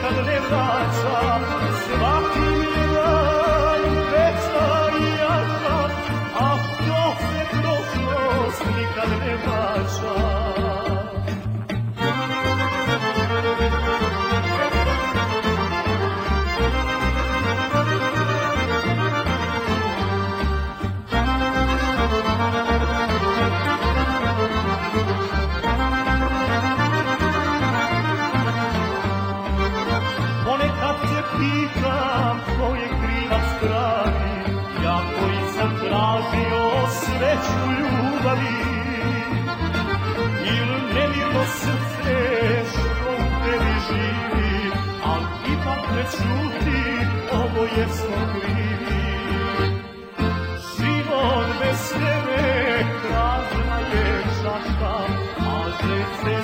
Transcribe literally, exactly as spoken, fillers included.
nikad ne vraća, svaki mi dan veća i jača, a to se prošlost nikad ne vraća. Pitam ko je krivac pravi, ja koji sam tražio sreću ljubavi. Il nemirno srce što u tebi živi, al ipak ne čuti, oboje smo krivi. Život bez tebe prazna je čaša, a želce